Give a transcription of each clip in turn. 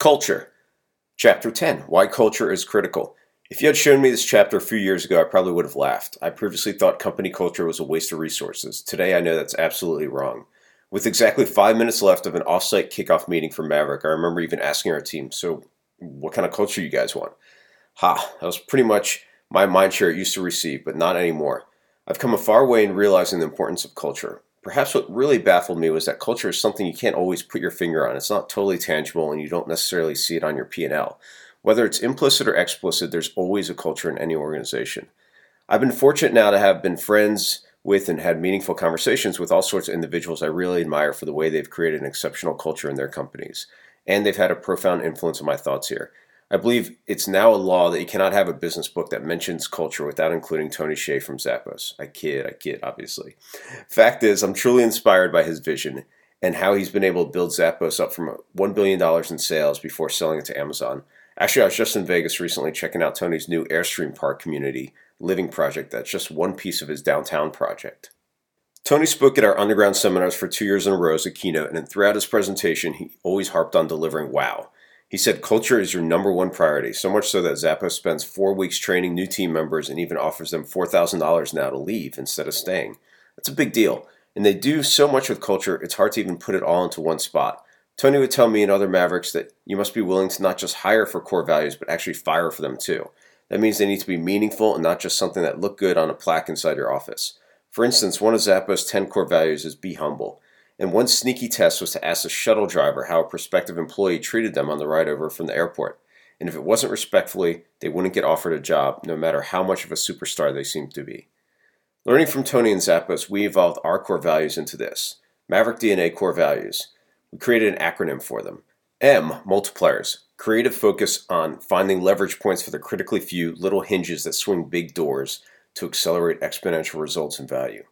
Culture. Chapter 10. Why Culture is Critical. If you had shown me this chapter a few years ago, I probably would have laughed. I previously thought company culture was a waste of resources. Today, I know that's absolutely wrong. With exactly 5 minutes left of an off-site kickoff meeting for Maverick, I remember even asking our team, so what kind of culture you guys want? That was pretty much my mind share it used to receive, but not anymore. I've come a far way in realizing the importance of culture. Perhaps what really baffled me was that culture is something you can't always put your finger on. It's not totally tangible and you don't necessarily see it on your P&L. Whether it's implicit or explicit, there's always a culture in any organization. I've been fortunate now to have been friends with and had meaningful conversations with all sorts of individuals I really admire for the way they've created an exceptional culture in their companies. And they've had a profound influence on my thoughts here. I believe it's now a law that you cannot have a business book that mentions culture without including Tony Hsieh from Zappos. I kid, obviously. Fact is, I'm truly inspired by his vision and how he's been able to build Zappos up from $1 billion in sales before selling it to Amazon. Actually, I was just in Vegas recently checking out Tony's new Airstream Park community living project that's just one piece of his downtown project. Tony spoke at our underground seminars for 2 years in a row as a keynote, and throughout his presentation, he always harped on delivering wow. He said culture is your number one priority, so much so that Zappos spends 4 weeks training new team members and even offers them $4,000 now to leave instead of staying. That's a big deal, and they do so much with culture, it's hard to even put it all into one spot. Tony would tell me and other Mavericks that you must be willing to not just hire for core values, but actually fire for them too. That means they need to be meaningful and not just something that look good on a plaque inside your office. For instance, one of Zappos' 10 core values is be humble. And one sneaky test was to ask a shuttle driver how a prospective employee treated them on the ride over from the airport. And if it wasn't respectfully, they wouldn't get offered a job, no matter how much of a superstar they seemed to be. Learning from Tony and Zappos, we evolved our core values into this. Maverick DNA core values. We created an acronym for them. M, multipliers. Creative focus on finding leverage points for the critically few little hinges that swing big doors to accelerate exponential results and value.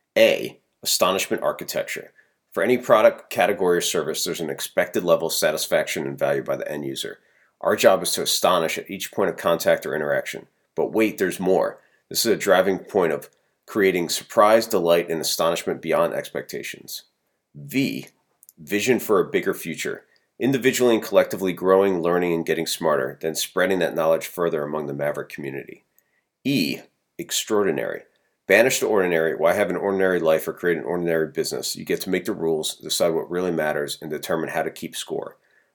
A, astonishment architecture. For any product, category, or service, there's an expected level of satisfaction and value by the end user. Our job is to astonish at each point of contact or interaction. But wait, there's more. This is a driving point of creating surprise, delight, and astonishment beyond expectations. V, vision for a bigger future. Individually and collectively growing, learning, and getting smarter, then spreading that knowledge further among the Maverick community. E, extraordinary. Banish the ordinary. Why have an ordinary life or create an ordinary business? You get to make the rules, decide what really matters, and determine how to keep score.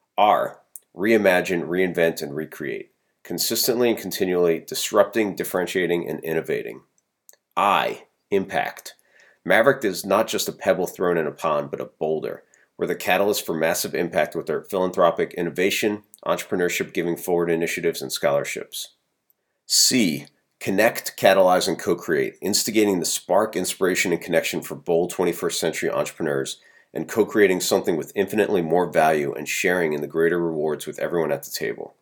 R, reimagine, reinvent, and recreate. Consistently and continually disrupting, differentiating, and innovating. I, impact. Maverick is not just a pebble thrown in a pond, but a boulder. We're the catalyst for massive impact with our philanthropic innovation, entrepreneurship giving forward initiatives, and scholarships. C, connect, catalyze, and co-create, instigating the spark, inspiration, and connection for bold 21st century entrepreneurs, and co-creating something with infinitely more value and sharing in the greater rewards with everyone at the table.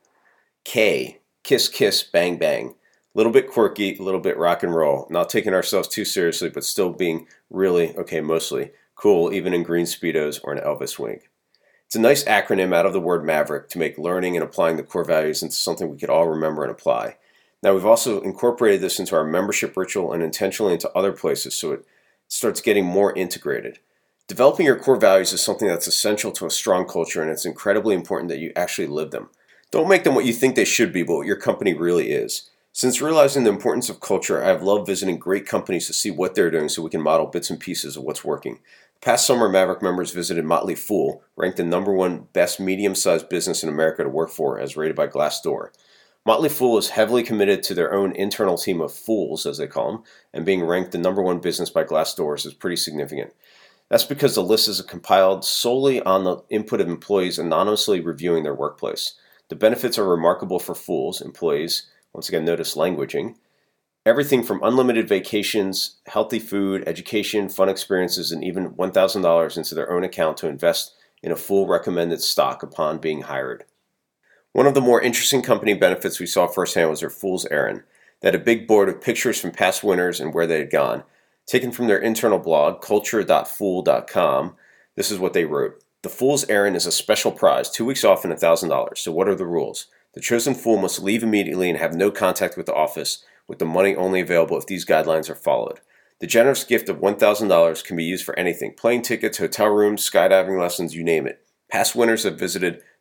K, kiss, kiss, bang, bang. A little bit quirky, a little bit rock and roll, not taking ourselves too seriously, but still being really, mostly, cool, even in green Speedos or an Elvis wig. It's a nice acronym out of the word Maverick to make learning and applying the core values into something we could all remember and apply. Now, we've also incorporated this into our membership ritual and intentionally into other places so it starts getting more integrated. Developing your core values is something that's essential to a strong culture, and it's incredibly important that you actually live them. Don't make them what you think they should be, but what your company really is. Since realizing the importance of culture, I have loved visiting great companies to see what they're doing so we can model bits and pieces of what's working. Past summer, Maverick members visited Motley Fool, ranked the #1 best medium-sized business in America to work for as rated by Glassdoor. Motley Fool is heavily committed to their own internal team of fools, as they call them, and being ranked the #1 business by Glassdoor is pretty significant. That's because the list is compiled solely on the input of employees anonymously reviewing their workplace. The benefits are remarkable for fools, employees, once again notice languaging, everything from unlimited vacations, healthy food, education, fun experiences, and even $1,000 into their own account to invest in a Fool recommended stock upon being hired. One of the more interesting company benefits we saw firsthand was their Fool's Errand. They had a big board of pictures from past winners and where they had gone. Taken from their internal blog, culture.fool.com, this is what they wrote. The Fool's Errand is a special prize, 2 weeks off and $1,000. So what are the rules? The chosen fool must leave immediately and have no contact with the office, with the money only available if these guidelines are followed. The generous gift of $1,000 can be used for anything, plane tickets, hotel rooms, skydiving lessons, you name it. Past winners have visited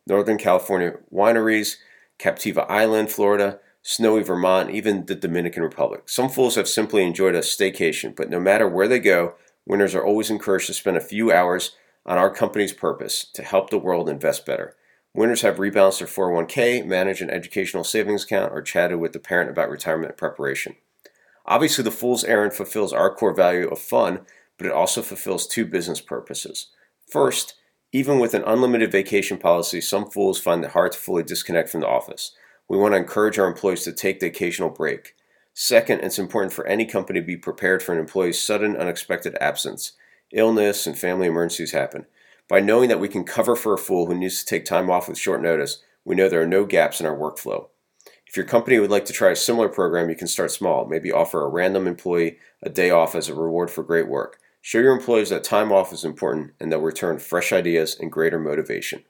Northern California wineries, Captiva Island, Florida, snowy Vermont, even the Dominican Republic. Some fools have simply enjoyed a staycation, but no matter where they go, winners are always encouraged to spend a few hours on our company's purpose to help the world invest better. Winners have rebalanced their 401k, managed an educational savings account, or chatted with the parent about retirement preparation. Obviously, the fool's errand fulfills our core value of fun, but it also fulfills two business purposes. First, even with an unlimited vacation policy, some fools find it hard to fully disconnect from the office. We want to encourage our employees to take the occasional break. Second, it's important for any company to be prepared for an employee's sudden, unexpected absence. Illness and family emergencies happen. By knowing that we can cover for a fool who needs to take time off with short notice, we know there are no gaps in our workflow. If your company would like to try a similar program, you can start small. Maybe offer a random employee a day off as a reward for great work. Show your employees that time off is important and they'll return fresh ideas and greater motivation.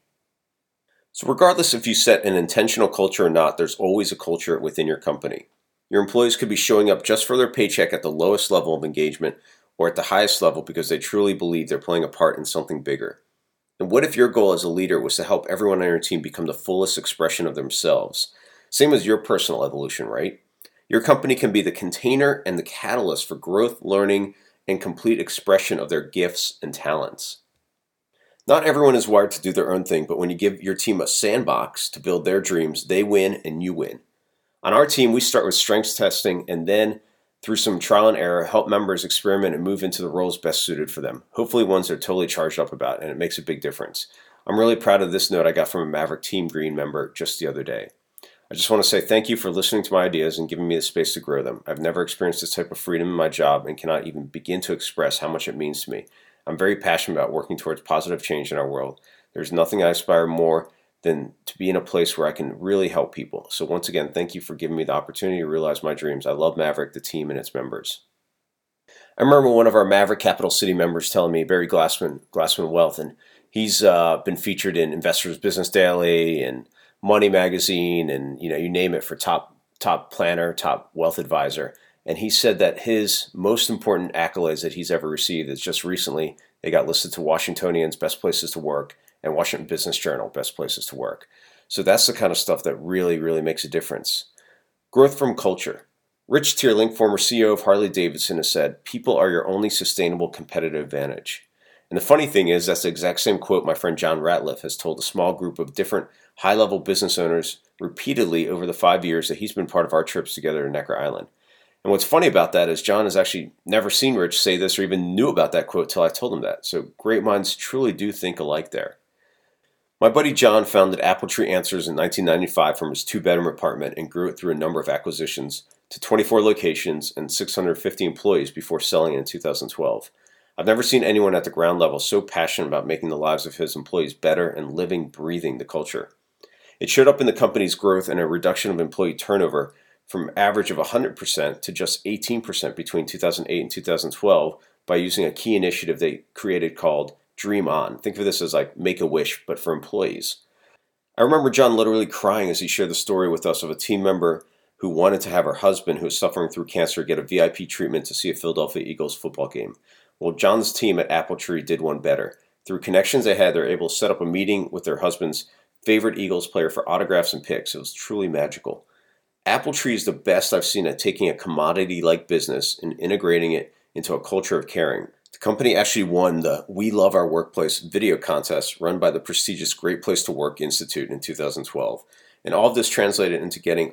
So regardless if you set an intentional culture or not, there's always a culture within your company. Your employees could be showing up just for their paycheck at the lowest level of engagement or at the highest level because they truly believe they're playing a part in something bigger. And what if your goal as a leader was to help everyone on your team become the fullest expression of themselves? Same as your personal evolution, right? Your company can be the container and the catalyst for growth, learning, and complete expression of their gifts and talents. Not everyone is wired to do their own thing, but when you give your team a sandbox to build their dreams, they win and you win. On our team, we start with strengths testing and then, through some trial and error, help members experiment and move into the roles best suited for them. Hopefully ones they're totally charged up about, and it makes a big difference. I'm really proud of this note I got from a Maverick Team Green member just the other day. I just want to say thank you for listening to my ideas and giving me the space to grow them. I've never experienced this type of freedom in my job and cannot even begin to express how much it means to me. I'm very passionate about working towards positive change in our world. There's nothing I aspire more than to be in a place where I can really help people. So once again, thank you for giving me the opportunity to realize my dreams. I love Maverick, the team, and its members. I remember one of our Maverick Capital City members telling me, Barry Glassman Wealth, and he's been featured in Investors Business Daily and Money Magazine, and you name it, for top planner, top wealth advisor. And he said that his most important accolades that he's ever received is just recently they got listed to Washingtonian's Best Places to Work and Washington Business Journal Best Places to Work. So that's the kind of stuff that really, really makes a difference. Growth from culture. Rich Tierling, former CEO of Harley-Davidson, has said, "People are your only sustainable competitive advantage." And the funny thing is, that's the exact same quote my friend John Ratliff has told a small group of different high-level business owners repeatedly over the 5 years that he's been part of our trips together to Necker Island. And what's funny about that is John has actually never seen Rich say this or even knew about that quote till I told him that. So great minds truly do think alike there. My buddy John founded Appletree Answers in 1995 from his two-bedroom apartment and grew it through a number of acquisitions to 24 locations and 650 employees before selling it in 2012. I've never seen anyone at the ground level so passionate about making the lives of his employees better and living, breathing the culture. It showed up in the company's growth and a reduction of employee turnover from an average of 100% to just 18% between 2008 and 2012 by using a key initiative they created called Dream On. Think of this as like Make-A-Wish, but for employees. I remember John literally crying as he shared the story with us of a team member who wanted to have her husband, who was suffering through cancer, get a VIP treatment to see a Philadelphia Eagles football game. Well, John's team at Appletree did one better. Through connections they had, they were able to set up a meeting with their husband's favorite Eagles player for autographs and pics. It was truly magical. Appletree is the best I've seen at taking a commodity-like business and integrating it into a culture of caring. The company actually won the We Love Our Workplace video contest run by the prestigious Great Place to Work Institute in 2012. And all of this translated into getting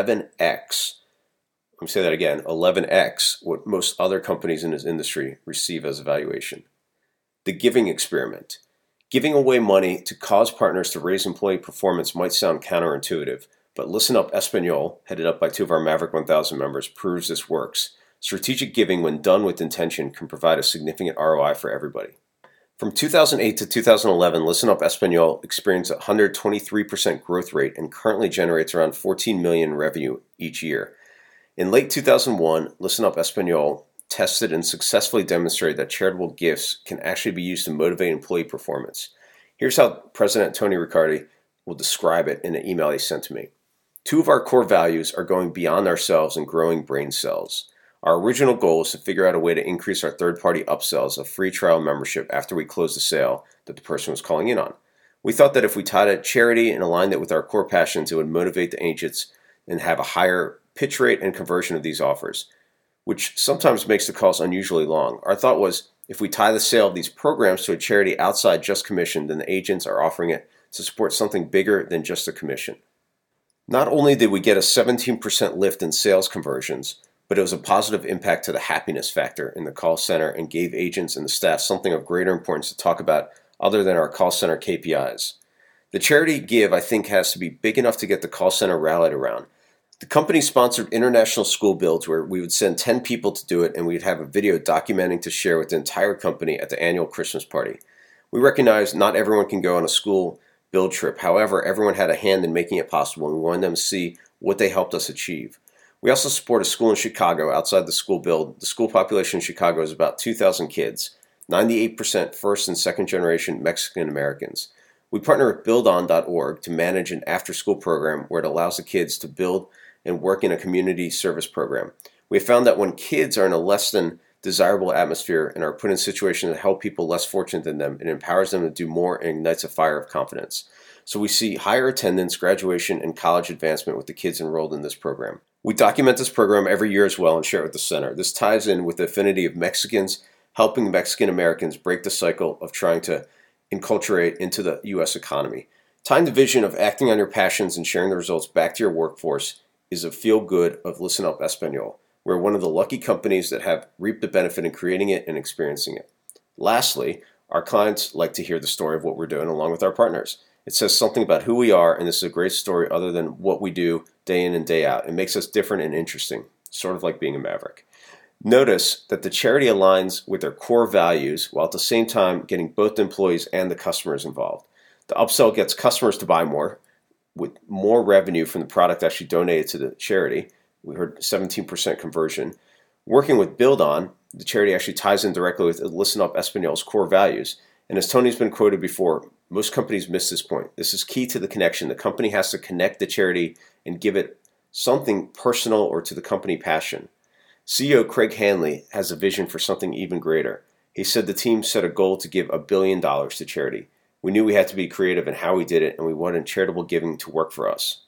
11x, let me say that again, 11x what most other companies in this industry receive as a valuation. The giving experiment. Giving away money to cause partners to raise employee performance might sound counterintuitive, but Listen Up Espanol, headed up by two of our Maverick 1000 members, proves this works. Strategic giving, when done with intention, can provide a significant ROI for everybody. From 2008 to 2011, Listen Up Espanol experienced a 123% growth rate and currently generates around $14 million in revenue each year. In late 2001, Listen Up Espanol tested and successfully demonstrated that charitable gifts can actually be used to motivate employee performance. Here's how President Tony Riccardi will describe it in an email he sent to me. 2 of our core values are going beyond ourselves and growing brain cells. Our original goal is to figure out a way to increase our third-party upsells of free trial membership after we close the sale that the person was calling in on. We thought that if we tied a charity and aligned it with our core passions, it would motivate the agents and have a higher pitch rate and conversion of these offers, which sometimes makes the calls unusually long. Our thought was, if we tie the sale of these programs to a charity outside just commission, then the agents are offering it to support something bigger than just a commission. Not only did we get a 17% lift in sales conversions, but it was a positive impact to the happiness factor in the call center and gave agents and the staff something of greater importance to talk about other than our call center KPIs. The charity give, I think, has to be big enough to get the call center rallied around. The company sponsored international school builds where we would send 10 people to do it, and we'd have a video documenting to share with the entire company at the annual Christmas party. We recognize not everyone can go on a school build trip. However, everyone had a hand in making it possible, and we wanted them to see what they helped us achieve. We also support a school in Chicago outside the school build. The school population in Chicago is about 2,000 kids, 98% first and second generation Mexican Americans. We partner with buildon.org to manage an after-school program where it allows the kids to build and work in a community service program. We have found that when kids are in a less than desirable atmosphere and are put in situations that help people less fortunate than them, it empowers them to do more and ignites a fire of confidence. So we see higher attendance, graduation, and college advancement with the kids enrolled in this program. We document this program every year as well and share it with the center. This ties in with the affinity of Mexicans helping Mexican Americans break the cycle of trying to enculturate into the U.S. economy. Tying the vision of acting on your passions and sharing the results back to your workforce is a feel-good of Listen Up Espanol. We're one of the lucky companies that have reaped the benefit in creating it and experiencing it. Lastly, our clients like to hear the story of what we're doing along with our partners. It says something about who we are, and this is a great story other than what we do day in and day out. It makes us different and interesting, sort of like being a maverick. Notice that the charity aligns with their core values while at the same time getting both the employees and the customers involved. The upsell gets customers to buy more, with more revenue from the product actually donated to the charity. We heard 17% conversion. Working with Build On, the charity actually ties in directly with Listen Up Espanol's core values. And as Tony's been quoted before, most companies miss this point. This is key to the connection. The company has to connect the charity and give it something personal or to the company passion. CEO Craig Hanley has a vision for something even greater. He said the team set a goal to give $1 billion to charity. We knew we had to be creative in how we did it, and we wanted charitable giving to work for us.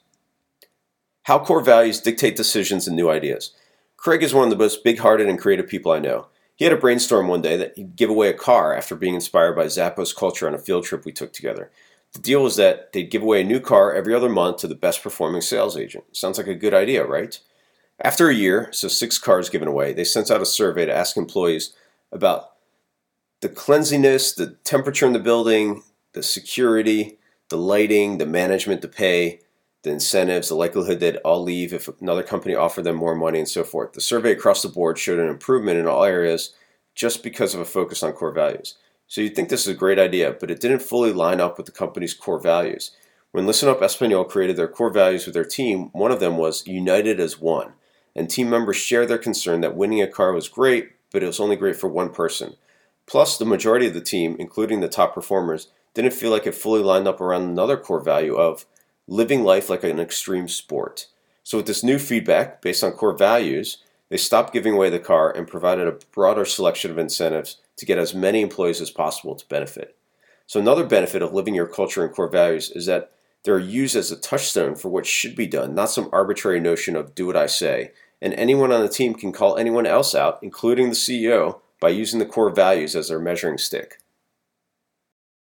How core values dictate decisions and new ideas. Craig is one of the most big-hearted and creative people I know. He had a brainstorm one day that he'd give away a car after being inspired by Zappos culture on a field trip we took together. The deal was that they'd give away a new car every other month to the best performing sales agent. Sounds like a good idea, right? After a year, so 6 cars given away, they sent out a survey to ask employees about the cleanliness, the temperature in the building, the security, the lighting, the management, the pay, the incentives, the likelihood they'd all leave if another company offered them more money, and so forth. The survey across the board showed an improvement in all areas just because of a focus on core values. So you'd think this is a great idea, but it didn't fully line up with the company's core values. When Listen Up Espanol created their core values with their team, one of them was united as one. And team members shared their concern that winning a car was great, but it was only great for one person. Plus, the majority of the team, including the top performers, didn't feel like it fully lined up around another core value of living life like an extreme sport. So with this new feedback based on core values, they stopped giving away the car and provided a broader selection of incentives to get as many employees as possible to benefit. So another benefit of living your culture and core values is that they're used as a touchstone for what should be done, not some arbitrary notion of do what I say. And anyone on the team can call anyone else out, including the CEO, by using the core values as their measuring stick.